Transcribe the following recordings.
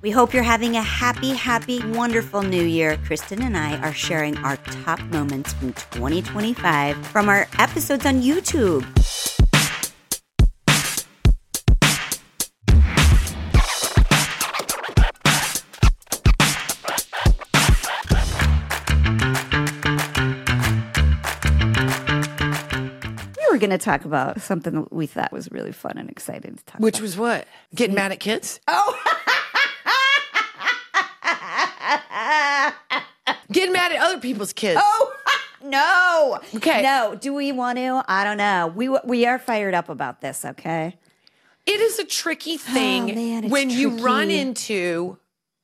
We hope you're having a happy, wonderful new year. Kristen and I are sharing our top moments from 2025 from our episodes on YouTube. We were going to talk about something that we thought was really fun and exciting to talk about. Which was what? Getting mad at kids? Oh! Getting mad at other people's kids. Oh, no. Okay. No. Do we want to? I don't know. We are fired up about this, okay? It is a tricky thing man, it's when you tricky. run into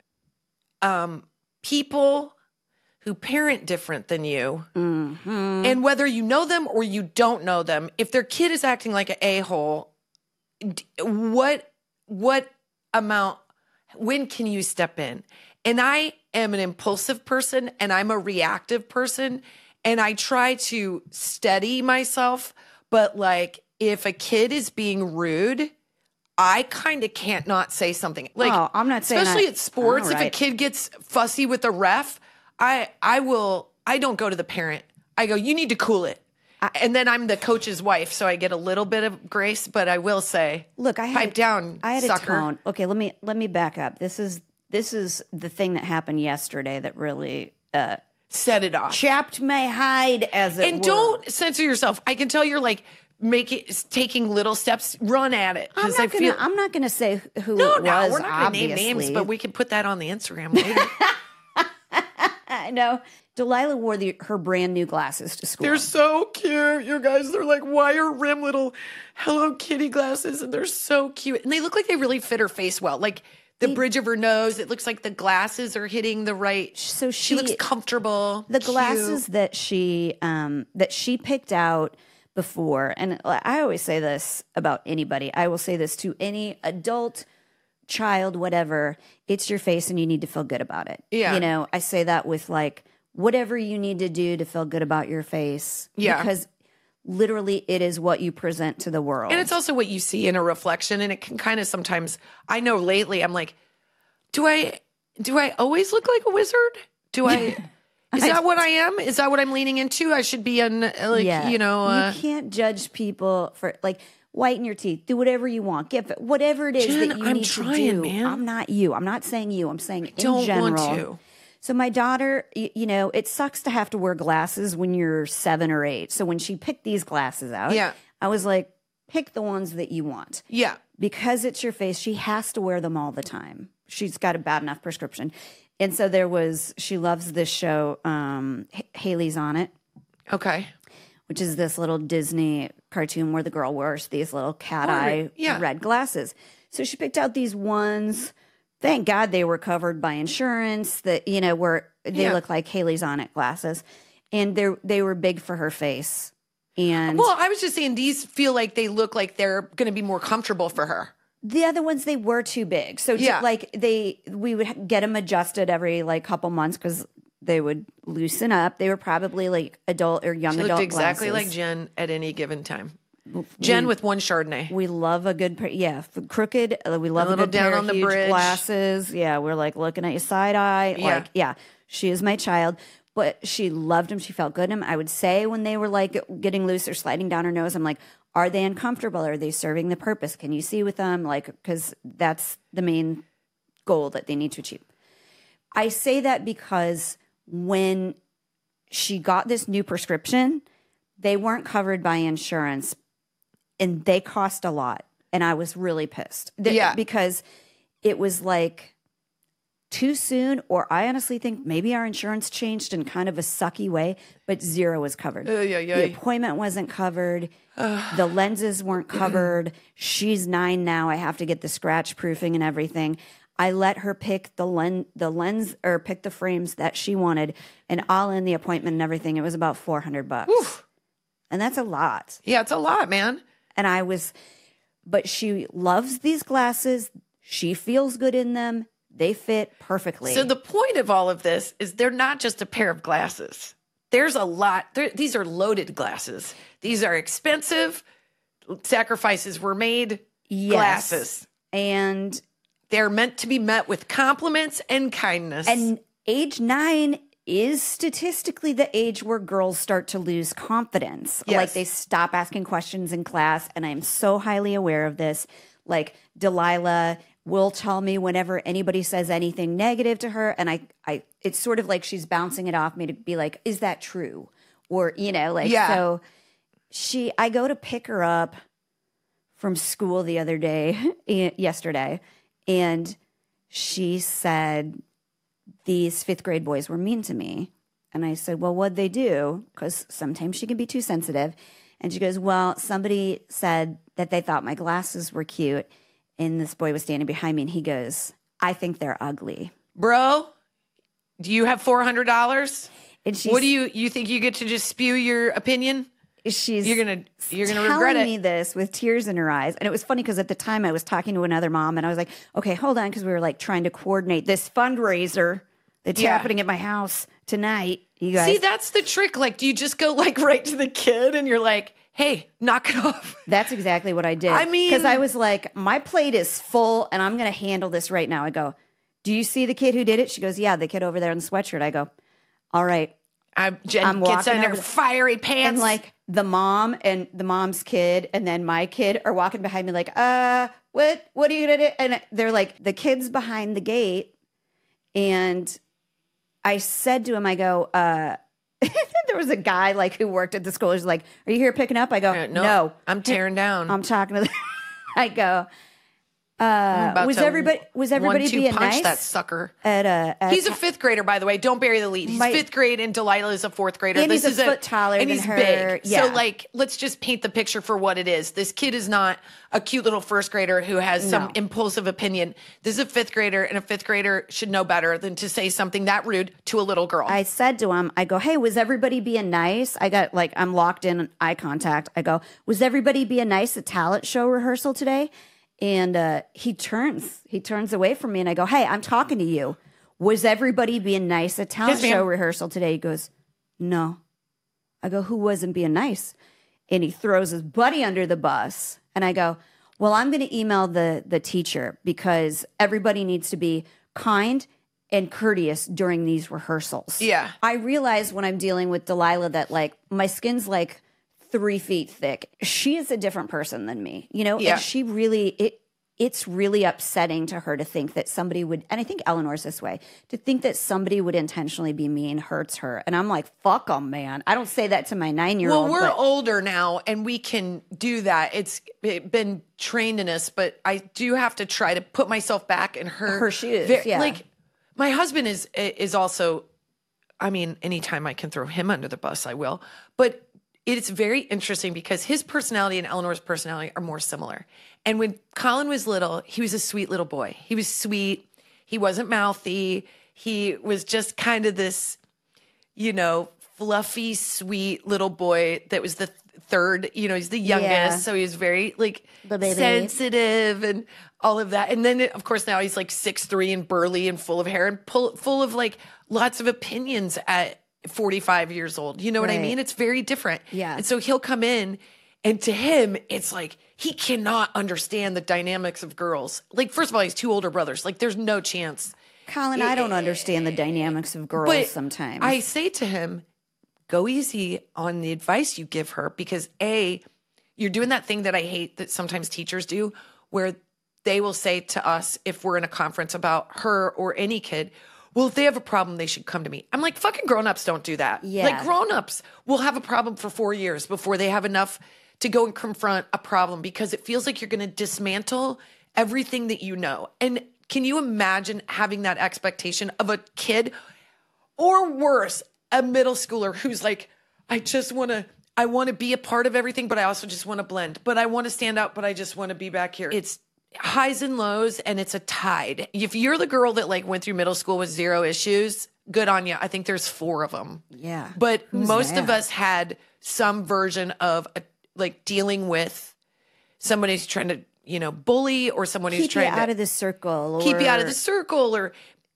people who parent different than you. Mm-hmm. And whether you know them or you don't know them, if their kid is acting like an a-hole, what amount, when can you step in? And I am an impulsive person and I'm a reactive person and I try to steady myself. But like if a kid is being rude, I kind of can't not say something. Like, Oh, I'm not saying especially that- at sports, all if a right. kid gets fussy with the ref, I don't go to the parent. I go, you need to cool it. And then I'm the coach's wife, so I get a little bit of grace, but I will say, Look, I had pipe down, I had sucker. a tone. Okay, let me back up. This is the thing that happened yesterday that really Set it off. chapped my hide, as it And were. don't censor yourself. I can tell you're like taking little steps. Run at it. I'm 'Cause not gonna say who no, it was. we're not going to name obviously. names, but we can put that on the Instagram later. I know. Delilah wore her brand new glasses to school. They're so cute, you guys. They're like wire rim little Hello Kitty glasses, and they're so cute. And they look like they really fit her face well. Like the bridge of her nose, it looks like the glasses are hitting the right. So she looks comfortable. The cute. glasses that she picked out before, and I always say this about anybody. I will say this to any adult, child, whatever. It's your face, and you need to feel good about it. Yeah. You know, I say that with like whatever you need to do to feel good about your face. Yeah. Because literally it is what you present to the world. And it's also what you see in a reflection. And it can kind of sometimes, I know lately I'm like, do I always look like a wizard? Is that what I am? Is that what I'm leaning into? I should be you can't judge people for like whiten your teeth, do whatever you want, whatever it is Jen, that you I'm need trying, to do. man. I'm not you. I'm not saying you. I'm saying in don't general. want to. So my daughter, you know, it sucks to have to wear glasses when you're 7 or 8. So when she picked these glasses out, Yeah. I was like, pick the ones that you want. Yeah. Because it's your face, she has to wear them all the time. She's got a bad enough prescription. And so she loves this show, Haley's on It, Okay. which is this little Disney cartoon where the girl wears these little cat eye red glasses. So she picked out these ones. Thank God they were covered by insurance that, you know, where they look like Haley's on It glasses. And they were big for her face. And Well, I was just saying these feel like they look like they're going to be more comfortable for her. the other ones, they were too big. So Yeah. we would get them adjusted every like couple months because they would loosen up. They were probably like adult or young She adult looked exactly glasses. like Jen at any given time. Jen with one Chardonnay. We love a good, crooked. We love a little good down pair on of the huge bridge. glasses. Yeah, we're like looking at you side eye. Yeah. She is my child, but she loved them. She felt good in them. I would say when they were like getting loose or sliding down her nose, I'm like, are they uncomfortable? Are they serving the purpose? Can you see with them? Like, because that's the main goal that they need to achieve. I say that because when she got this new prescription, they weren't covered by insurance. And they cost a lot. And I was really pissed. Because it was like too soon, or I honestly think maybe our insurance changed in kind of a sucky way, but zero was covered. The appointment wasn't covered. The lenses weren't covered. She's 9 now. I have to get the scratch proofing and everything. I let her pick the lens or pick the frames that she wanted, and all in the appointment and everything. It was about $400. Oof. And that's a lot. Yeah, it's a lot, man. And but she loves these glasses. She feels good in them. They fit perfectly. So the point of all of this is they're not just a pair of glasses. There's a lot. These are loaded glasses. These are expensive. Sacrifices were made. Yes. Glasses. And They're meant to be met with compliments and kindness. And age 9 is statistically the age where girls start to lose confidence. Yes. Like they stop asking questions in class. And I'm so highly aware of this. Like Delilah will tell me whenever anybody says anything negative to her. And I it's sort of like she's bouncing it off me to be like, is that true? Or, so I go to pick her up from school the other day, yesterday, and she said, these 5th grade boys were mean to me. And I said, well, what'd they do? Because sometimes she can be too sensitive. And she goes, well, somebody said that they thought my glasses were cute. And this boy was standing behind me and he goes, I think they're ugly. Bro, do you have $400? And she's, what do you think you get to just spew your opinion? You're gonna regret telling it. me this with tears in her eyes. And it was funny because at the time I was talking to another mom and I was like, okay, hold on. Because we were like trying to coordinate this fundraiser that's happening at my house tonight. You guys. See, that's the trick. Like, do you just go like right to the kid and you're like, hey, knock it off? That's exactly what I did. I mean, because I was like, my plate is full and I'm going to handle this right now. I go, do you see the kid who did it? She goes, yeah, the kid over there in the sweatshirt. I go, all right. Jen gets in her fiery pants. And like the mom and the mom's kid and then my kid are walking behind me like, what are you going to do? And they're like, the kid's behind the gate. And I said to him, I go, there was a guy like who worked at the school. He's like, are you here picking up? I go, no. I'm tearing down. I'm talking to I go, was everybody being punch nice? That sucker. He's a 5th grader, by the way. Don't bury the lead. He's 5th grade, and Delilah is a 4th grader. And he's a foot taller than her. Big. Yeah. So, like, let's just paint the picture for what it is. This kid is not a cute little 1st grader who has some impulsive opinion. This is a 5th grader, and a 5th grader should know better than to say something that rude to a little girl. I said to him, I go, hey, was everybody being nice? I'm locked in eye contact. I go, was everybody being nice at talent show rehearsal today? And he turns away from me and I go, hey, I'm talking to you. Was everybody being nice at talent show rehearsal today? He goes, no. I go, who wasn't being nice? And he throws his buddy under the bus. And I go, well, I'm going to email the teacher because everybody needs to be kind and courteous during these rehearsals. Yeah. I realize when I'm dealing with Delilah that like my skin's like 3 feet thick. She is a different person than me, Yeah. and she really, it's really upsetting to her to think that somebody would, and I think Eleanor's this way, to think that somebody would intentionally be mean hurts her. And I'm like, fuck them, man. I don't say that to my 9-year-old. Well, we're older now and we can do that. It's been trained in us, but I do have to try to put myself back in her shoes. Like my husband is also, I mean, anytime I can throw him under the bus, I will. But it's very interesting because his personality and Eleanor's personality are more similar. And when Colin was little, he was a sweet little boy. He was sweet. He wasn't mouthy. He was just kind of this, fluffy, sweet little boy that was the third, he's the youngest. Yeah. So he was very sensitive and all of that. And then of course now he's like 6'3" and burly and full of hair and full of like lots of opinions at 45 years old. You know what I mean? It's very different. Yeah. And so he'll come in and to him, it's like he cannot understand the dynamics of girls. Like, first of all, he's 2 older brothers. Like, there's no chance. Colin, I don't understand the dynamics of girls sometimes. I say to him, go easy on the advice you give her because A, you're doing that thing that I hate that sometimes teachers do where they will say to us if we're in a conference about her or any kid, well, if they have a problem, they should come to me. I'm like, fucking grown-ups don't do that. Yeah. Like grown-ups will have a problem for 4 years before they have enough to go and confront a problem because it feels like you're going to dismantle everything that you know. And can you imagine having that expectation of a kid or worse, a middle schooler who's like, I want to be a part of everything, but I also just want to blend. But I want to stand out, but I just want to be back here. It's highs and lows and it's a tide. If you're the girl that like went through middle school with 0 issues, good on you. I think there's 4 of them. Yeah. But most of us had some version of like dealing with somebody who's trying to, bully or someone who's trying to keep you out of the circle or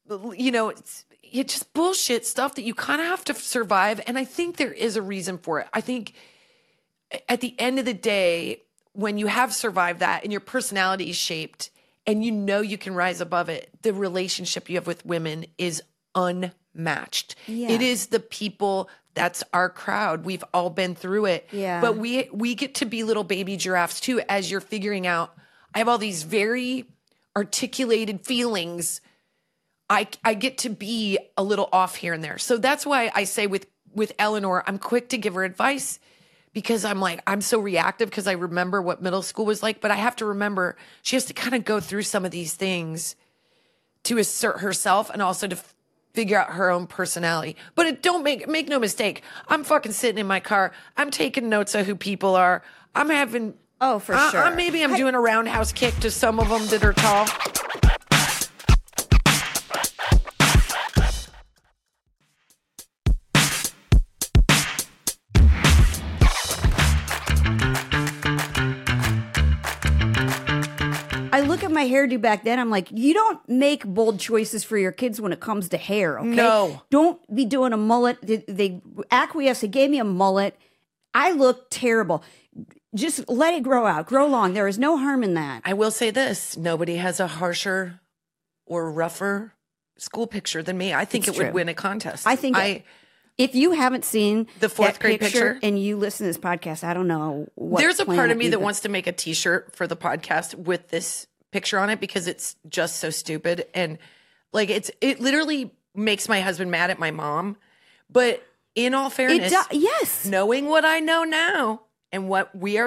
it's just bullshit stuff that you kind of have to survive. And I think there is a reason for it. I think at the end of the day, when you have survived that and your personality is shaped and you know you can rise above it. The relationship you have with women is unmatched. Yeah. It is the people, that's our crowd. We've all been through it. Yeah. But we get to be little baby giraffes too, as you're figuring out. I have all these very articulated feelings. I get to be a little off here and there. So that's why I say with Eleanor, I'm quick to give her advice, because I'm like, I'm so reactive because I remember what middle school was like. But I have to remember she has to kind of go through some of these things to assert herself and also to figure out her own personality. But don't make no mistake. I'm fucking sitting in my car. I'm taking notes of who people are. I'm having... Oh, for sure. Maybe I'm doing a roundhouse kick to some of them that are tall. I look at my hairdo back then. I'm like, you don't make bold choices for your kids when it comes to hair. Okay? No. Don't be doing a mullet. They acquiesced. They gave me a mullet. I look terrible. Just let it grow out, grow long. There is no harm in that. I will say this. Nobody has a harsher or rougher school picture than me. I think It's it would true. win a contest. I think if you haven't seen The fourth that grade picture? and you listen to this podcast, I don't know what. There's a part planet of me you've that been- wants to make a t-shirt for the podcast with this picture on it, because it's just so stupid. And like, it literally makes my husband mad at my mom. But in all fairness, yes. knowing what I know now and what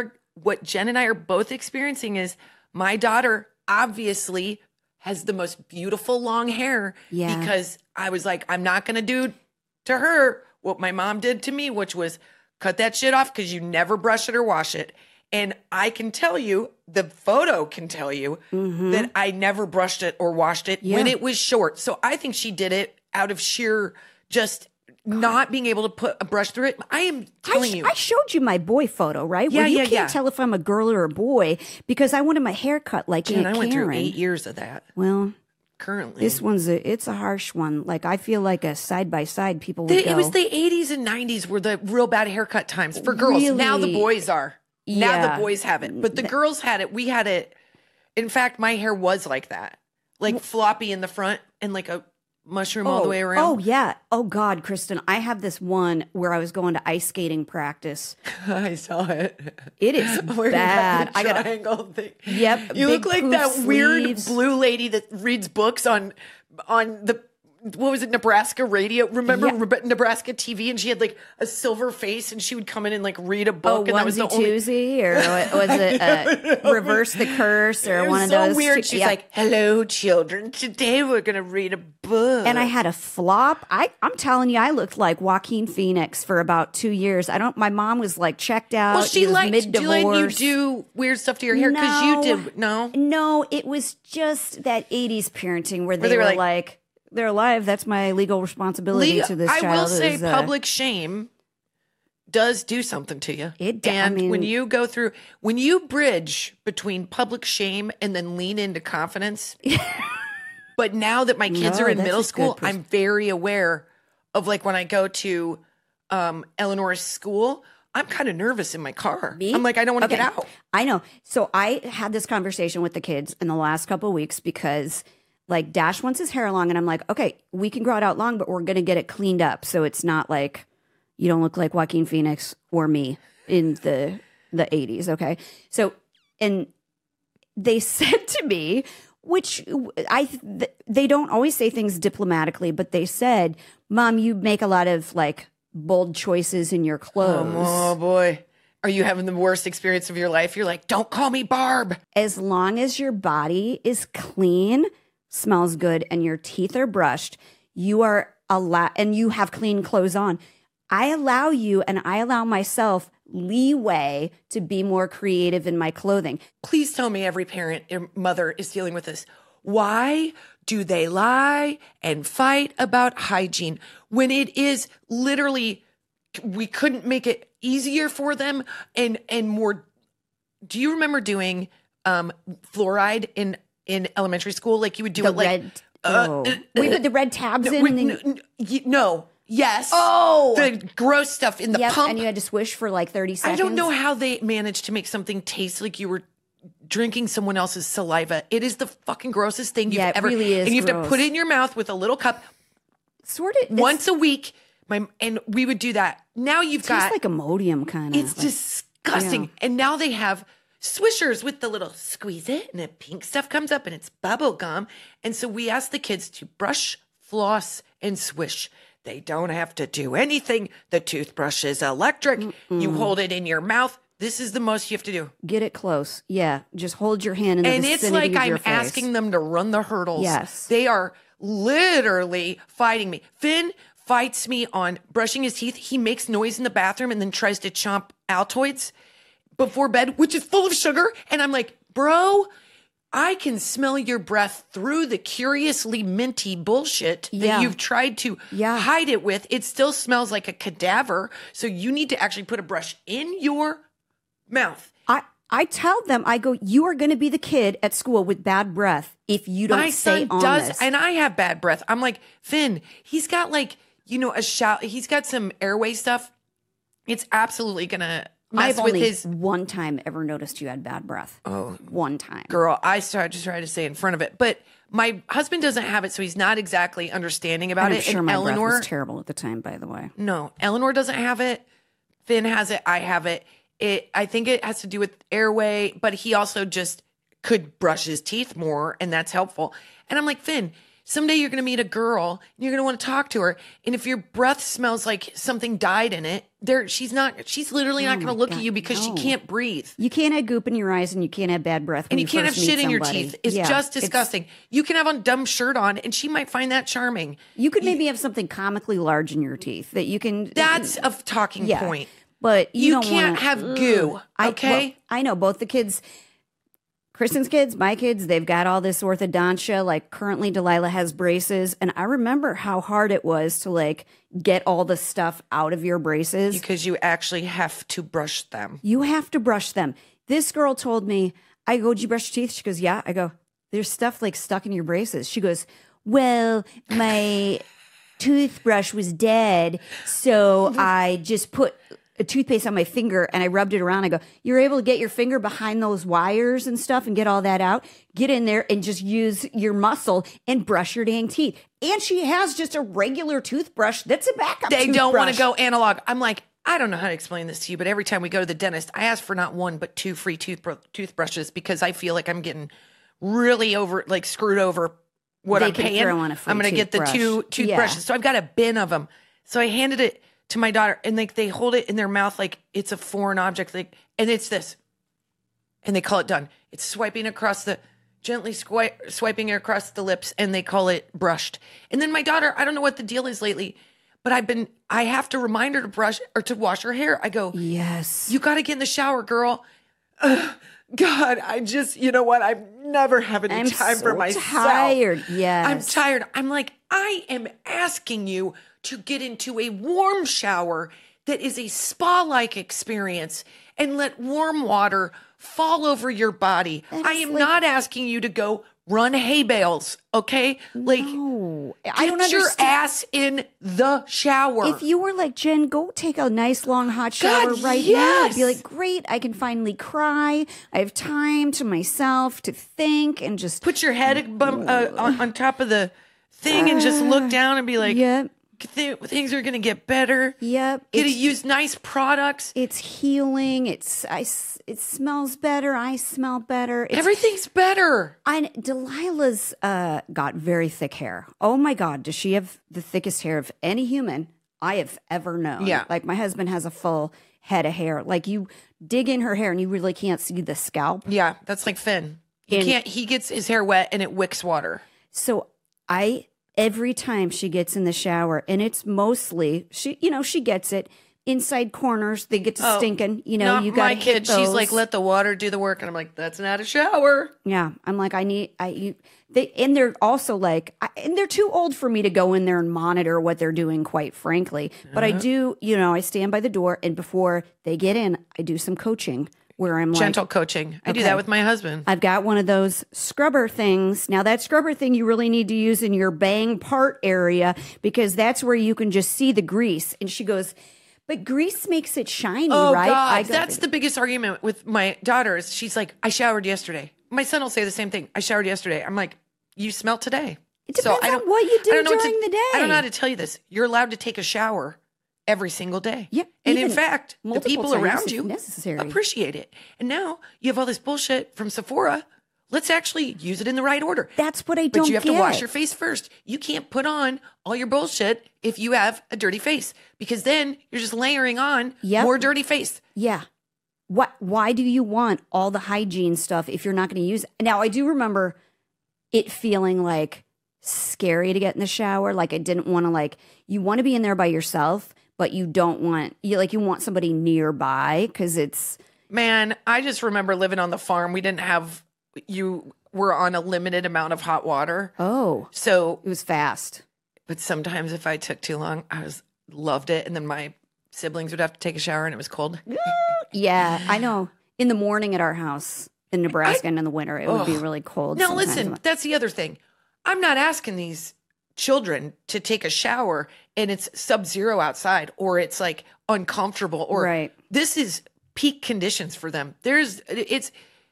Jen and I are both experiencing is my daughter obviously has the most beautiful long hair. Yeah. Because I was like, I'm not going to do to her what my mom did to me, which was cut that shit off because you never brush it or wash it. And I can tell you, the photo can tell you that I never brushed it or washed it when it was short. So I think she did it out of sheer just not being able to put a brush through it. I am telling you. I showed you my boy photo, right? Yeah, Where you yeah, can't yeah. tell if I'm a girl or a boy because I wanted my hair cut like Jen, Aunt I went through Karen. 8 years of that Well, currently. this one's it's a harsh one. Like I feel like a side by side people would go. It was the 80s and 90s were the real bad haircut times for girls. Now the Really? boys are. Now Yeah. the boys have it. But the girls had it. We had it. In fact, my hair was like that. Like floppy in the front and like a mushroom all the way around. Oh yeah. Oh God, Kristen, I have this one where I was going to ice skating practice. I saw it. It is Where you bad. got the triangle thing. Yep, You look big like poof that weird sleeves. blue lady that reads books on the what was it, Nebraska radio? Remember Nebraska TV? And she had like a silver face, and she would come in and like read a book. And that was the onesie only. twosie, or was it Reverse the Curse, or It one was of so those? weird. two- She's yeah. like, "Hello, children. Today we're gonna read a book." And I had a flop. I'm telling you, I looked like Joaquin Phoenix for about 2 years. My mom was like checked out. well, she was liked you mid-divorce. do weird stuff to your hair because you did. No, No, it was just that 80s parenting where they they were were like- like, they're alive. That's my legal responsibility to this I child. will say is, public shame does do something to you. It I and mean- when you bridge between public shame and then lean into confidence. But now that my kids No, are in that's middle a good school, I'm very aware of like when I go to Eleanor's school, I'm kind of nervous in my car. Me? I'm like, I don't want to Okay. get out. I know. So I had this conversation with the kids in the last couple of weeks because like Dash wants his hair long and I'm like, okay, we can grow it out long, but we're going to get it cleaned up. So it's not like you don't look like Joaquin Phoenix or me in the 80s. Okay. So, and they said to me, which they don't always say things diplomatically, but they said, Mom, you make a lot of like bold choices in your clothes. Oh boy. Are you having the worst experience of your life? You're like, don't call me Barb. As long as your body is clean, smells good, and your teeth are brushed, you are allowed, and you have clean clothes on. I allow you and I allow myself leeway to be more creative in my clothing. Please tell me every parent or mother is dealing with this. Why do they lie and fight about hygiene when it is literally, we couldn't make it easier for them and more? Do you remember doing fluoride in elementary school? Like you would do The it like red, we put the red tabs in. And then, no. Yes. Oh. The gross stuff in the yep, pump. and you had to swish for like 30 seconds. I don't know how they managed to make something taste like you were drinking someone else's saliva. It is the fucking grossest thing you've Yeah, it ever. really is and you have gross. to put it in your mouth with a little cup Sort of. once a week. And we would do that. Now you've It's got like Imodium kind of. it's disgusting. yeah. And now they have swishers with the little squeeze it and the pink stuff comes up and it's bubble gum. And so we ask the kids to brush, floss, and swish. They don't have to do anything. The toothbrush is electric. You hold it in your mouth. This is the most you have to do. Get it close. Yeah. Just hold your hand in the And it's vicinity like of your I'm face. asking them to run the hurdles. Yes. They are literally fighting me. Finn fights me on brushing his teeth. He makes noise in the bathroom and then tries to chomp Altoids before bed, which is full of sugar. And I'm like, bro, I can smell your breath through the curiously minty bullshit that Yeah. you've tried to Yeah. hide it with. It still smells like a cadaver. So you need to actually put a brush in your mouth. I tell them, I go, you are going to be the kid at school with bad breath if you don't My stay son on does, this. and I have bad breath. I'm like, Finn, he's got like, a shout. He's got some airway stuff. It's absolutely going to mess I've with only his. one time ever noticed you had bad breath. Oh, One time. girl, I started to try to stay in front of it. But my husband doesn't have it, so he's not exactly understanding about I'm it. sure and my Eleanor, breath was terrible at the time, by the way. no, Eleanor doesn't have it. Finn has it. I have it. I think it has to do with airway, but he also just could brush his teeth more, and that's helpful. And I'm like, Finn, someday you're going to meet a girl, and you're going to want to talk to her, and if your breath smells like something died in it, she's literally not going to look at you because she no. can't breathe. You can't have goop in your eyes and you can't have bad breath. And you can't have shit in your teeth. It's just disgusting. You can have a dumb shirt on, and she might find that charming. You could maybe have something comically large in your teeth that you can. That's a talking yeah. point. But you don't can't wanna, have goo, okay? I know both the kids, Kristen's kids, my kids, they've got all this orthodontia. Like currently Delilah has braces. And I remember how hard it was to like get all the stuff out of your braces. Because you actually have to brush them. You have to brush them. This girl told me, I go, did you brush your teeth? She goes, yeah. I go, there's stuff like stuck in your braces. She goes, well, my toothbrush was dead. So I just put a toothpaste on my finger and I rubbed it around. I go, you're able to get your finger behind those wires and stuff and get all that out. Get in there and just use your muscle and brush your dang teeth. And she has just a regular toothbrush that's a backup They don't want to toothbrush. go analog. I'm like, I don't know how to explain this to you, but every time we go to the dentist, I ask for not one, but two free toothbrushes because I feel like I'm getting really screwed over what They I'm can paying. throw in a free I'm going to get the toothbrush. two toothbrushes. Yeah. So I've got a bin of them. So I handed it to my daughter and like they hold it in their mouth like it's a foreign object. And it's this. And they call it done. It's swiping across gently swiping across the lips and they call it brushed. And then my daughter, I don't know what the deal is lately, but I have to remind her to brush or to wash her hair. I go, Yes. you got to get in the shower, girl. God, you know what? I never have any I'm time so for myself. tired. Yes. I'm tired. I'm like, I am asking you to get into a warm shower that is a spa-like experience and let warm water fall over your body. I am not asking you to go run hay bales, okay? Like, No, get I don't your understand. ass in the shower. If you were like, Jen, go take a nice long hot shower God, right now, I'd be yes. like, great, I can finally cry. I have time to myself to think and just Put your head on top of the thing and just look down and be like, Yep. things are going to get better. Yep. Get to use nice products. It's healing. It smells better. I smell better. Everything's better. Delilah's got very thick hair. Oh my God, does she have the thickest hair of any human I have ever known? Yeah. Like my husband has a full head of hair. Like you dig in her hair and you really can't see the scalp. Yeah, that's like Finn. He gets his hair wet and it wicks water. So every time she gets in the shower, and it's mostly she gets it inside corners. They get to stinking. Not You got my kid. She's like, let the water do the work, and I'm like, that's not a shower. Yeah, I'm like, they're also like, and they're too old for me to go in there and monitor what they're doing, quite frankly. But I do, I stand by the door, and before they get in, I do some coaching where I'm Gentle coaching. I do Okay. that with my husband. I've got one of those scrubber things. Now, that scrubber thing you really need to use in your bang part area because that's where you can just see the grease. And she goes, But grease makes it shiny, Oh, right? God. That's the biggest argument with my daughters. She's like, I showered yesterday. My son will say the same thing. I showered yesterday. I'm like, you smell today. It depends on what you do during the day. I don't know how to tell you this. You're allowed to take a shower every single day. Yeah, and in fact, the multiple people times around if you necessary. appreciate it. And now you have all this bullshit from Sephora. Let's actually use it in the right order. That's what I don't But you have to get. wash your face first. You can't put on all your bullshit if you have a dirty face, because then you're just layering on more dirty face. Yeah. Why do you want all the hygiene stuff if you're not going to use it? Now, I do remember it feeling like scary to get in the shower. Like I didn't want to, like, you want to be in there by yourself, but you don't want, you want somebody nearby because it's. Man, I just remember living on the farm. We didn't have, you were on a limited amount of hot water. Oh. So it was fast. But sometimes if I took too long, loved it. And then my siblings would have to take a shower and it was cold. Yeah, I know. In the morning at our house in Nebraska and in the winter, it would be really cold. Now, listen, that's the other thing. I'm not asking these children to take a shower and it's sub-zero outside or it's like uncomfortable or this is peak conditions for them. It's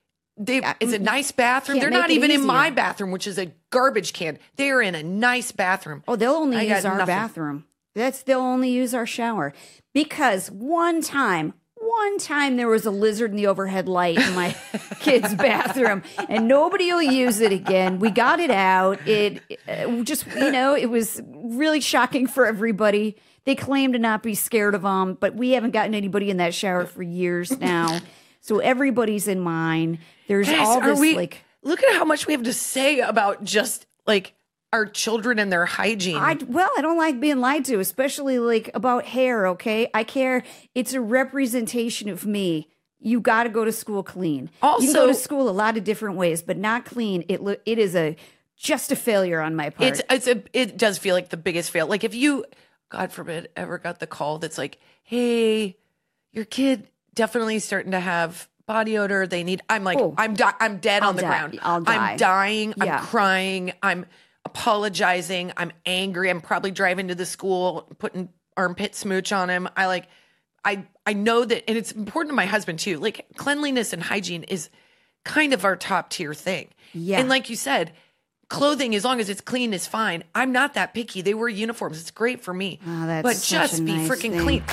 a nice bathroom. They're not even in my bathroom, which is a garbage can. They're in a nice bathroom. Oh, they'll only use our bathroom. They'll only use our shower. Because one time there was a lizard in the overhead light in my kid's bathroom and nobody will use it again. We got it out. It just, it was really shocking for everybody. They claim to not be scared of them, but we haven't gotten anybody in that shower for years now. So everybody's in mine. There's all this look at how much we have to say about just like our children and their hygiene. I don't like being lied to, especially like about hair, okay? I care. It's a representation of me. You got to go to school clean. Also, you can go to school a lot of different ways, but not clean. It is just a failure on my part. It does feel like the biggest fail. Like if you, God forbid, ever got the call that's like, hey, your kid definitely starting to have body odor. They need, I'm like, I'm dead on the ground. I'll die. I'm dying. I'm crying. I'm apologizing. I'm angry. I'm probably driving to the school, putting armpit smooch on him. I know that, and it's important to my husband too. Like cleanliness and hygiene is kind of our top tier thing. Yeah. And like you said, clothing, as long as it's clean, is fine. I'm not that picky. They wear uniforms. It's great for me. Oh, that's but such just a be nice freaking thing. clean.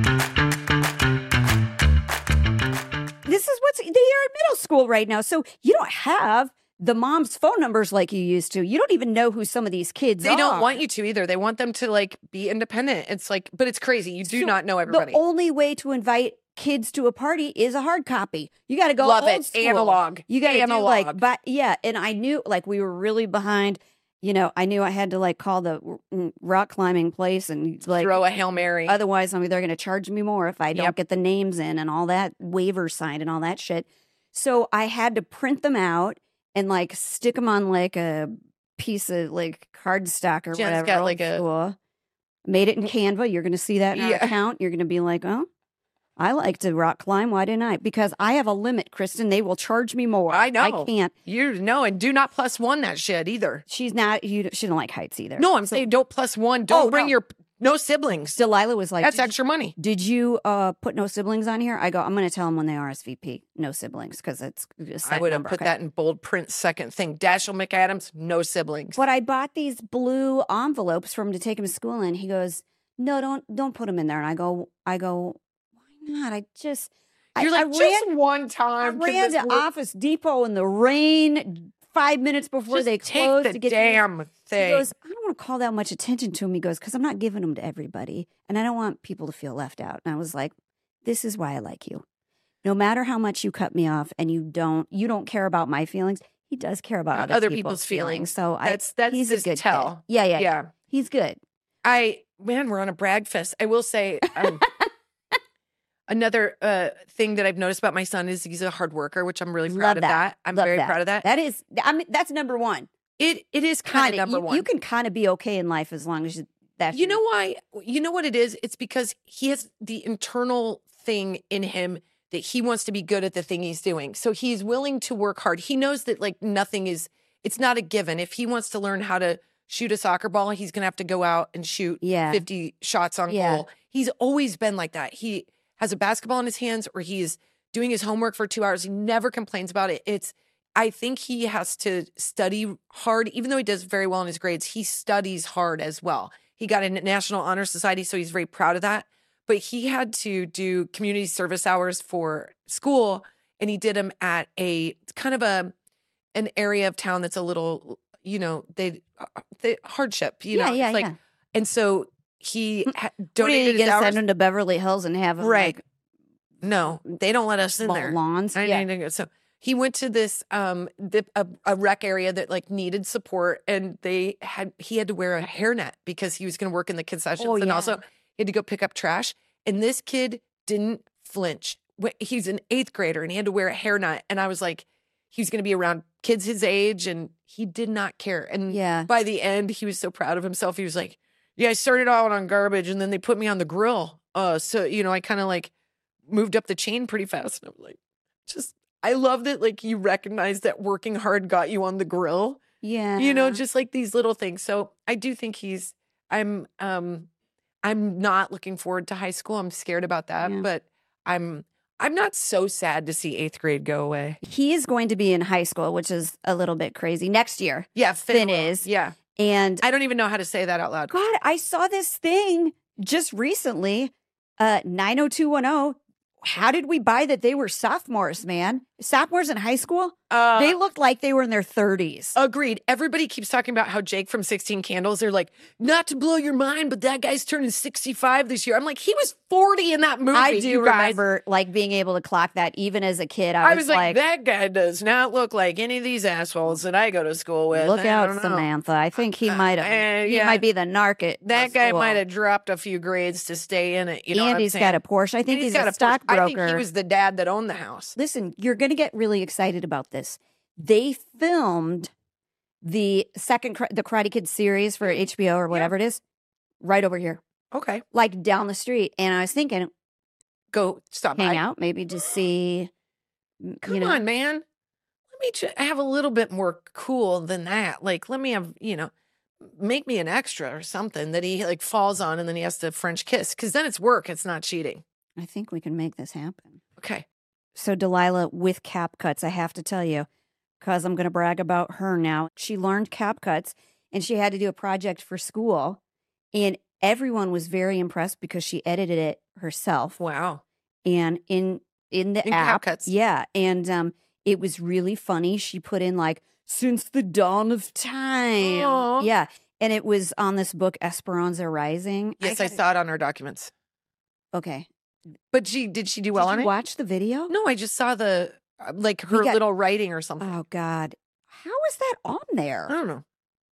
This is they're in middle school right now. So you don't have the mom's phone numbers like you used to. You don't even know who some of these kids are. They don't want you to either. They want them to like be independent. It's like, but it's crazy. You do not know everybody. The only way to invite kids to a party is a hard copy. You got to go old school. Analog. You got to do like, but yeah. And I knew like we were really behind. I knew I had to like call the rock climbing place and like throw a Hail Mary. Otherwise, they're going to charge me more if I don't get the names in and all that waiver signed and all that shit. So I had to print them out and like stick them on like a piece of like cardstock or Jen's whatever. Got like a made it in Canva. You're going to see that in our account. You're going to be like, oh, I like to rock climb. Why didn't I? Because I have a limit, Kristen. They will charge me more. I know. I can't. You know, and do not +1 that shit either. She's not. She don't like heights either. No, I'm saying don't +1. Don't bring your no siblings. Delilah was like, that's extra money. Did you put no siblings on here? I go, I'm going to tell them when they RSVP, no siblings, because it's I would have put that in bold print. Second thing, Dashiell McAdams, no siblings. But I bought these blue envelopes for him to take him to school in. He goes, no, don't put them in there. And I go, why not? You're like, just one time. I ran to Office Depot in the rain 5 minutes before just they closed take the damn thing. He goes, I don't want to call that much attention to him. He goes, because I'm not giving them to everybody, and I don't want people to feel left out. And I was like, this is why I like you. No matter how much you cut me off, and you don't care about my feelings, he does care about other people's feelings. So that's he's a good tell. Kid. Yeah. He's good. We're on a brag fest. I will say. Another thing that I've noticed about my son is he's a hard worker, which I'm really proud of that. I'm very proud of that. That's number one. It is kind of number one. You can kind of be okay in life as long as that's. You know why? You know what it is? It's because he has the internal thing in him that he wants to be good at the thing he's doing. So he's willing to work hard. He knows that like nothing is, it's not a given. If he wants to learn how to shoot a soccer ball, he's going to have to go out and shoot Yeah. 50 shots on Yeah. goal. He's always been like that. He has a basketball in his hands or he's doing his homework for 2 hours. He never complains about it. I think he has to study hard. Even though he does very well in his grades, he studies hard as well. He got a National Honor Society, so he's very proud of that. But he had to do community service hours for school, and he did them at a kind of an area of town that's a little, they hardship, Yeah, it's like, yeah. and so he What are you donated his going to hours. send him to Beverly Hills and have him Right. like No, they don't let us in mow there. lawns? I Yeah. didn't go. So he went to this a rec area that like needed support, and he had to wear a hairnet because he was going to work in the concessions, Oh, and yeah. also he had to go pick up trash. And this kid didn't flinch. He's an 8th grader, and he had to wear a hairnet. And I was like, he was going to be around kids his age, and he did not care. And Yeah. by the end, he was so proud of himself. He was like, "Yeah, I started out on garbage, and then they put me on the grill. So I kind of like moved up the chain pretty fast." And I'm like, I love that like you recognize that working hard got you on the grill. Yeah. Just like these little things. So I do think I'm not looking forward to high school. I'm scared about that, Yeah. but I'm not so sad to see 8th grade go away. He is going to be in high school, which is a little bit crazy next year. Yeah, Finn will. is. Yeah. And I don't even know how to say that out loud. God, I saw this thing just recently. 90210. How did we buy that they were sophomores, man? Sophomores in high school? They looked like they were in their 30s. Agreed. Everybody keeps talking about how Jake from 16 Candles, they're like, not to blow your mind, but that guy's turning 65 this year. I'm like, he was 40 in that movie. I do you guys. remember like being able to clock that even as a kid. I was like, that guy does not look like any of these assholes that I go to school with. look I out, don't know. Samantha. I think he might have. He yeah. might be the narc at That the guy school. might have dropped a few grades to stay in it. You know Andy's what I'm got saying? a Porsche. I think Andy's he's got a Porsche. stockbroker. I think he was the dad that owned the house. Listen, you're going to get really excited about this. They filmed the the Karate Kid series for HBO or whatever it is right over here, Okay. like down the street. And I was thinking, Go stop. hang out, maybe to see. Come on, man. Let me have a little bit more cool than that. Like, let me have, make me an extra or something that he like falls on and then he has to French kiss. Cause then it's work. It's not cheating. I think we can make this happen. Okay. So Delilah with CapCuts, I have to tell you, because I'm going to brag about her now. She learned CapCuts and she had to do a project for school. And everyone was very impressed because she edited it herself. Wow. And in the app. CapCuts. Yeah. And it was really funny. She put in like, since the dawn of time. Aw. Yeah. And it was on this book, Esperanza Rising. Yes, I saw it on our documents. Okay. But did she do well Did on you it? watch the video? No, I just saw the like her got- little writing or something. Oh, God. How is that on there? I don't know.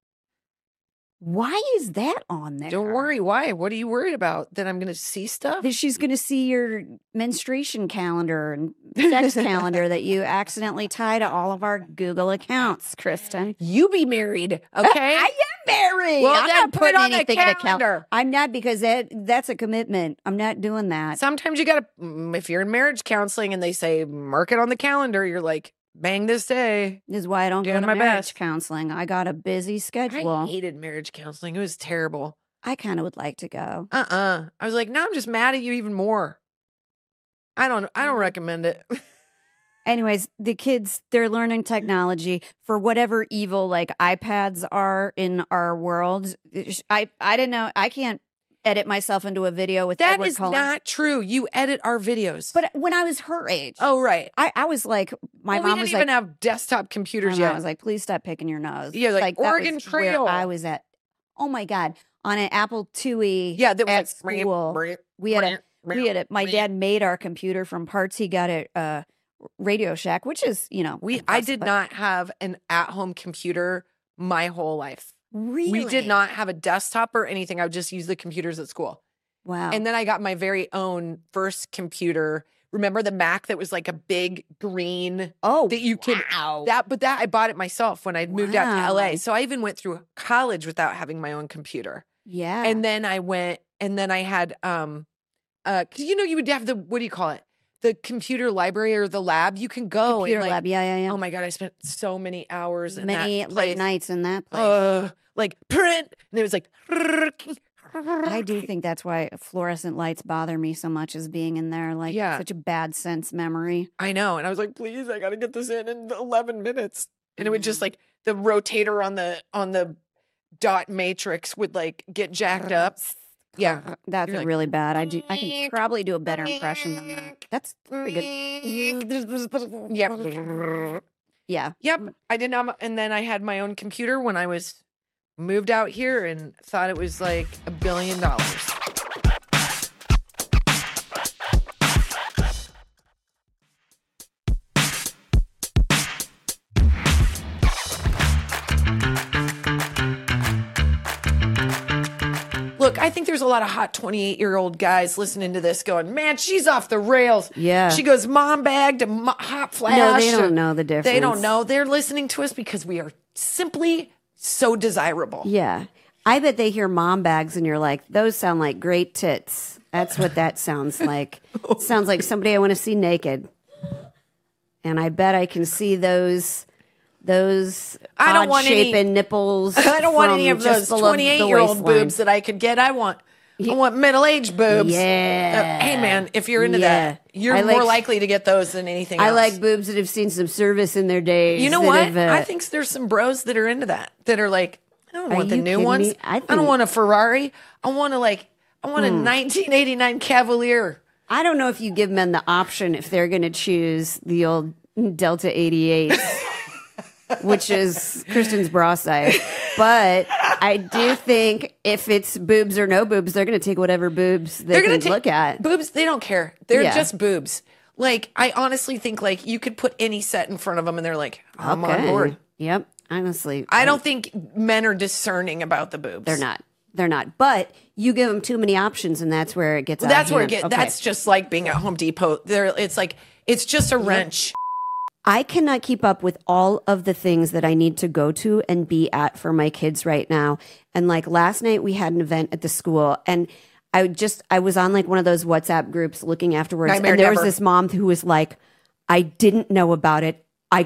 Why is that on there? Don't worry. Why? What are you worried about? That I'm going to see stuff? That she's going to see your menstruation calendar and sex calendar that you accidentally tie to all of our Google accounts, Kristen. You be married, okay? I am married. Well, I'm then not put putting it on the anything in a calendar. calendar. I'm not, because that's a commitment. I'm not doing that. Sometimes you got to, if you're in marriage counseling and they say, mark it on the calendar, you're like, bang this day. This is why I don't go Doing to my marriage best. counseling. I got a busy I schedule. hated marriage counseling. It was terrible. I kind of would like to go. I was like, now I'm just mad at you even more. I don't recommend it. Anyways, the kids, they're learning technology for whatever evil like iPads are in our world. I didn't know. I can't edit myself into a video with That Edward is Cullen. not true. You edit our videos. But when I was her age, oh, right. I was like, my Well, mom we was didn't even like, have desktop computers I yet. was like, please stop picking your nose. Yeah, like that Oregon was Trail. where I was at. Oh my God. On an Apple IIe Yeah, that was at like school. We had a, my dad made our computer from parts he got at Radio Shack, which is, I did not have an at-home computer my whole life. Really? We did not have a desktop or anything. I would just use the computers at school. Wow. And then I got my very own first computer. Remember the Mac that was like a big green that you could but that I bought it myself when I moved out to LA. Wow. So I even went through college without having my own computer. Yeah. And then I went and then I had cuz you would have the what do you call it? the computer library or the lab. You can go Computer and like, lab, yeah. oh my God, I spent so many hours in Many that late place. nights in that place. Like print, and it was like. I do think that's why fluorescent lights bother me so much, as being in there, like such a bad sense memory. I know, and I was like, please, I got to get this in 11 minutes, and it would just like the rotator on the dot matrix would like get jacked up. Yeah, that's like, really bad. I can probably do a better impression than that. That's pretty good. Yep. Yeah. Yep. I did not, and then I had my own computer when I was moved out here and thought it was like $1 billion. Look, I think there's a lot of hot 28-year-old guys listening to this going, man, she's off the rails. Yeah. She goes mom bag to hot flash. No, they don't know the difference. They don't know. They're listening to us because we are simply so desirable. Yeah. I bet they hear mom bags and you're like, those sound like great tits. That's what that sounds like. It sounds like somebody I want to see naked. And I bet I can see those I don't want odd-shaped nipples. I don't want any of those 28-year-old boobs that I could get. I want middle-aged boobs. Yeah. Hey, man, if you're into that, you're more likely to get those than anything else. I like boobs that have seen some service in their days. You know what? I think there's some bros that are into that are like, I don't want the new ones. I don't want a Ferrari. I want a 1989 Cavalier. I don't know if you give men the option if they're going to choose the old Delta 88. Which is Kristen's bra size. But I do think if it's boobs or no boobs, they're going to take whatever boobs they can look at. Boobs, they don't care. They're just boobs. Like, I honestly think, like, you could put any set in front of them and they're like, I'm on board. Yep, honestly. I don't think men are discerning about the boobs. They're not. But you give them too many options and that's where it gets out That's of where hand. it gets, that's just like being at Home Depot. It's just a wrench. I cannot keep up with all of the things that I need to go to and be at for my kids right now. And like last night we had an event at the school and I was on like one of those WhatsApp groups looking afterwards. And there was this mom who was like, I didn't know about it.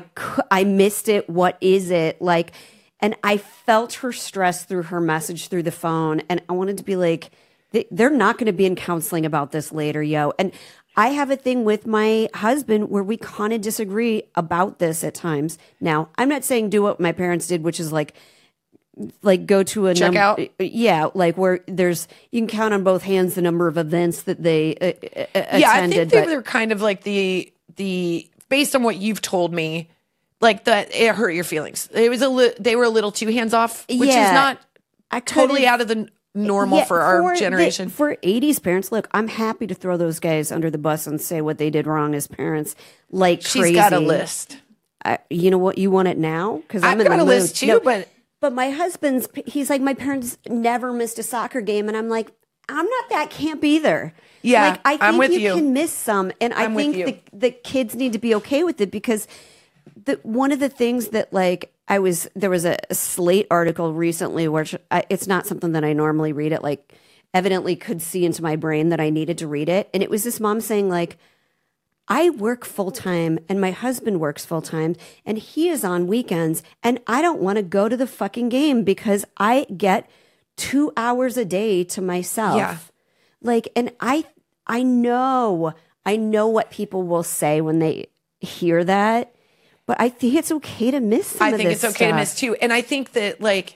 I missed it. What is it? Like, and I felt her stress through her message through the phone. And I wanted to be like, they're not going to be in counseling about this later, yo. And I have a thing with my husband where we kind of disagree about this at times. Now, I'm not saying do what my parents did, which is like go to a check out. Yeah, like where you can count on both hands the number of events that they attended. Yeah, I think they're kind of like the based on what you've told me, like that it hurt your feelings. It was they were a little too hands off, which is not totally out of the normal for our generation. For 80s parents, look, I'm happy to throw those guys under the bus and say what they did wrong as parents. Like she's crazy. got a list. You know what? You want it now? Because I've got a list too, but my husband's, he's like, my parents never missed a soccer game. And I'm like, I'm not that camp either. Yeah, like, I think I'm with you. Can miss some. And I think the kids need to be okay with it because one of the things that like, there was a Slate article recently where it's not something that I normally read. It like evidently could see into my brain that I needed to read it. And it was this mom saying like, I work full time and my husband works full time and he is on weekends and I don't want to go to the fucking game because I get 2 hours a day to myself. Yeah. Like, and I know what people will say when they hear that. But I think it's okay to miss some of this I think it's okay to miss too. And I think that like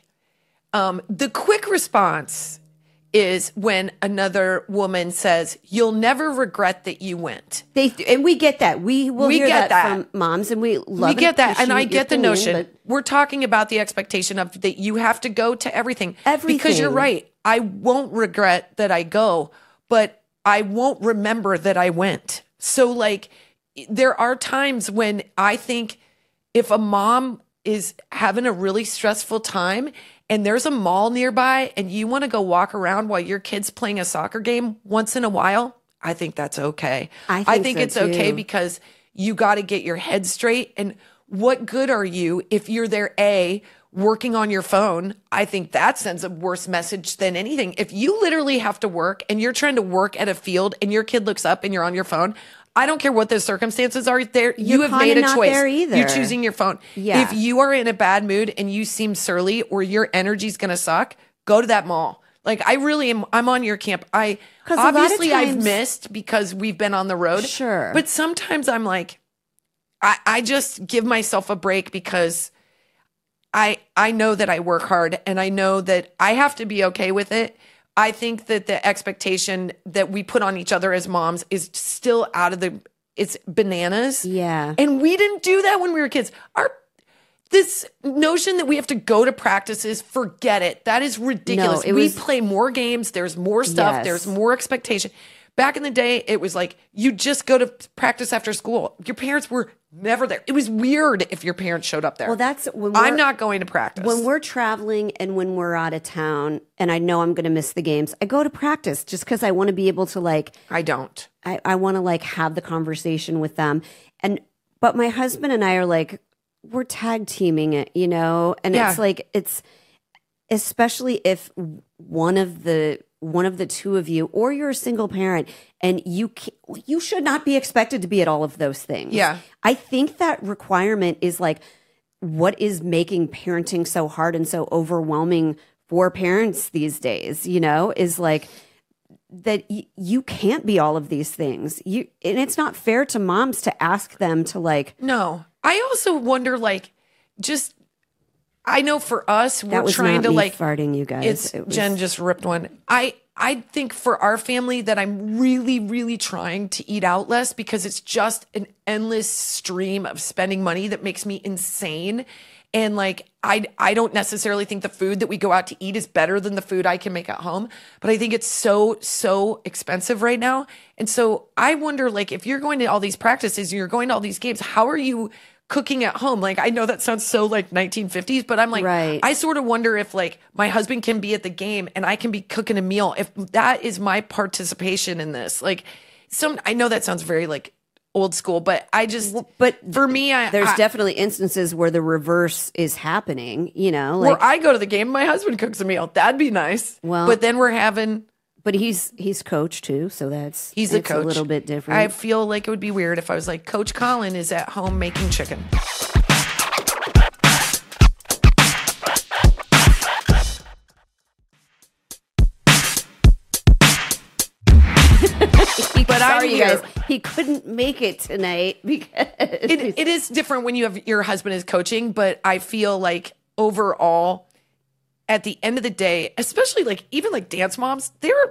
the quick response is when another woman says, you'll never regret that you went. And we get that. We hear that from moms and we love it. We get that. And I get the notion. We're talking about the expectation of that you have to go to everything. Because you're right. I won't regret that I go, but I won't remember that I went. So like there are times when I think if a mom is having a really stressful time and there's a mall nearby and you want to go walk around while your kid's playing a soccer game once in a while, I think that's okay. I think it's okay because you got to get your head straight. And what good are you if you're there, working on your phone? I think that sends a worse message than anything. If you literally have to work and you're trying to work at a field and your kid looks up and you're on your phone, I don't care what the circumstances are. There, you have kinda made a not choice. there either. You're choosing your phone. Yeah. If you are in a bad mood and you seem surly or your energy's going to suck, go to that mall. Like, I really am. I'm on your camp. 'Cause a lot of Obviously I've times- missed because we've been on the road. Sure. But sometimes I'm like, I just give myself a break because I know that I work hard and I know that I have to be okay with it. I think that the expectation that we put on each other as moms is still it's bananas. Yeah. And we didn't do that when we were kids. This notion that we have to go to practices, forget it. That is ridiculous. No, We play more games. There's more stuff. Yes. There's more expectation. Back in the day, it was like you just go to practice after school. Your parents were never there. It was weird if your parents showed up there. Well, that's when I'm not going to practice. When we're traveling and when we're out of town and I know I'm going to miss the games, I go to practice just because I want to be able to I don't. I want to have the conversation with them. But my husband and I are we're tag teaming it, and Yeah. it's especially if one of the two of you, or you're a single parent and you should not be expected to be at all of those things. Yeah. I think that requirement is what is making parenting so hard and so overwhelming for parents these days, is that you can't be all of these things. And it's not fair to moms to ask them to No. I also wonder, I know for us, that we're was trying not to me farting, you guys. Jen just ripped one. I think for our family that I'm really, really trying to eat out less because it's just an endless stream of spending money that makes me insane. And I don't necessarily think the food that we go out to eat is better than the food I can make at home, but I think it's so expensive right now. And so I wonder, if you're going to all these practices, you're going to all these games, how are you cooking at home? I know that sounds so 1950s, but I'm Right. I sort of wonder if my husband can be at the game and I can be cooking a meal, if that is my participation in this. I know that sounds very old school, but but for me, there's definitely instances where the reverse is happening, where I go to the game, my husband cooks a meal. That'd be nice. Well- but then we're having. but he's coach too, so He's a it's coach. a little bit different. I feel like it would be weird if I was Coach Colin is at home making chicken. But I'm Sorry, you here. guys. He couldn't make it tonight because It is different when you have your husband is coaching, but I feel overall, at the end of the day, especially even dance moms,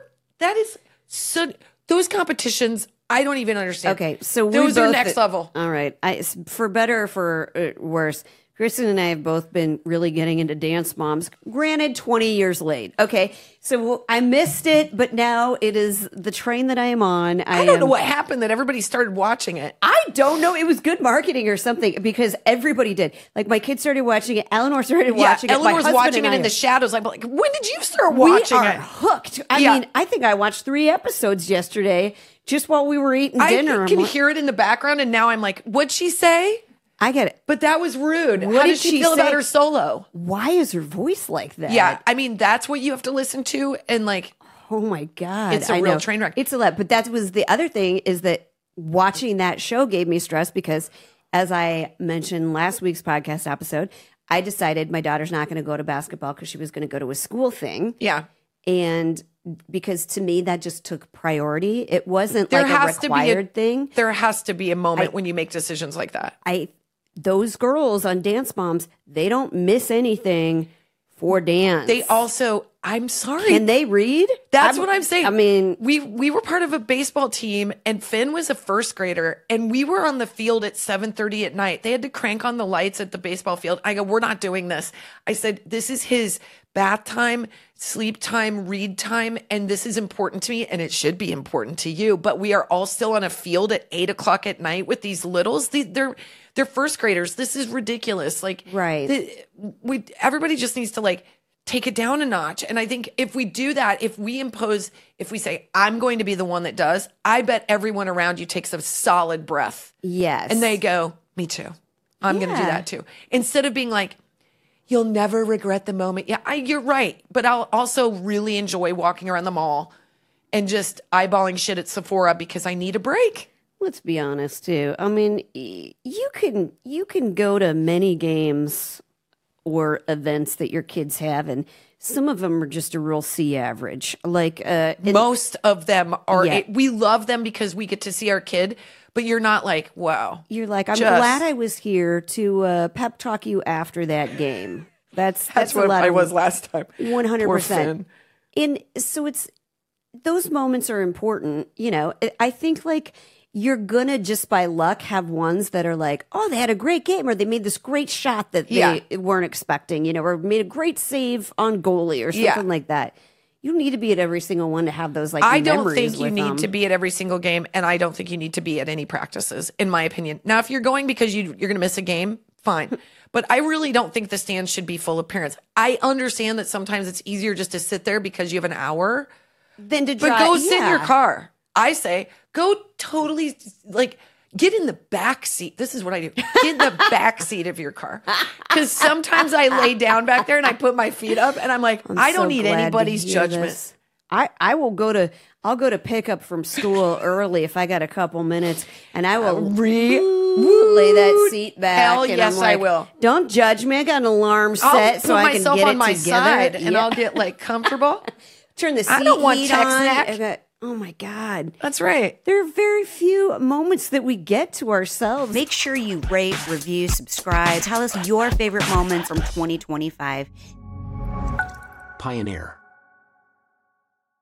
those competitions, I don't even understand. Okay, so those are next level. All right, for better or for worse, Kristen and I have both been really getting into Dance Moms. Granted, 20 years late. Okay, so I missed it, but now it is the train that I am on. I don't know what happened that everybody started watching it. I don't know. It was good marketing or something because everybody did. My kids started watching it. Eleanor started watching it. My Eleanor's husband watching and it I in the are- shadows. I'm when did you start watching we are it? hooked. Yeah. I mean, I think I watched 3 episodes yesterday just while we were eating dinner. I can hear it in the background, and now I'm what'd she say? I get it. But that was rude. What How did did she she feel say? about her solo? Why is her voice like that? Yeah, I mean that's what you have to listen to, and Oh my God. It's a I real know. train wreck. It's a lot. But that was the other thing is that watching that show gave me stress because, as I mentioned last week's podcast episode, I decided my daughter's not going to go to basketball because she was going to go to a school thing. yeah. And because to me, that just took priority. It wasn't There a has to be required thing. There has to be a moment when you make decisions like that. Those girls on Dance Moms, they don't miss anything for dance. They also, I'm sorry. Can they read? That's what I'm saying. I mean, we were part of a baseball team, and Finn was a first grader, and we were on the field at 7:30 at night. They had to crank on the lights at the baseball field. I go, we're not doing this. I said, this is his bath time, sleep time, read time, and this is important to me, and it should be important to you. But we are all still on a field at 8:00 at night with these littles. They're first graders. This is ridiculous. Right. Everybody just needs to take it down a notch. And I think if we do that, if we say, I'm going to be the one that does, I bet everyone around you takes a solid breath. yes. And they go, me too. I'm going to do Yeah. that too. Instead of being you'll never regret the moment. Yeah, you're right. But I'll also really enjoy walking around the mall and just eyeballing shit at Sephora because I need a break. Let's be honest too. I mean, you can go to many games or events that your kids have, and some of them are just a real C average. Like Most of them are. Yeah. We love them because we get to see our kid, but you're not like, wow. you're like, I'm Just- glad I was here to pep talk you after that game. That's That's a what lot I of was last time. 100%. Poor Finn. And so those moments are important. You know, I think like you're going to just by luck have ones that are like, oh, they had a great game or they made this great shot that they weren't expecting, you know, or made a great save on goalie or something like that. You don't need to be at every single one to have those like I don't memories think you with need them. to be at every single game, and I don't think you need to be at any practices, in my opinion. Now, if you're going because you're going to miss a game, fine. But I really don't think the stands should be full of parents. I understand that sometimes it's easier just to sit there because you have an hour. Then to But drive, go sit in your yeah. car. I say go totally like get in the back seat. This is what I do. Get in the back seat of your car. Because sometimes I lay down back there and I put my feet up and I'm like, I don't so need glad to anybody's hear judgment. this. I'll go to pick up from school early if I got a couple minutes, and I will lay that seat back. Hell and yes, I'm like, I will. Don't judge me. I got an alarm set I'll so put I can myself get on it my together. side and Yeah. I'll get like comfortable. Turn the seat I don't want heat tech on. snack. I got- oh my god, That's right. there are very few moments that we get to ourselves. Make sure you rate, review, subscribe. Tell us your favorite moments from 2025. Pioneer.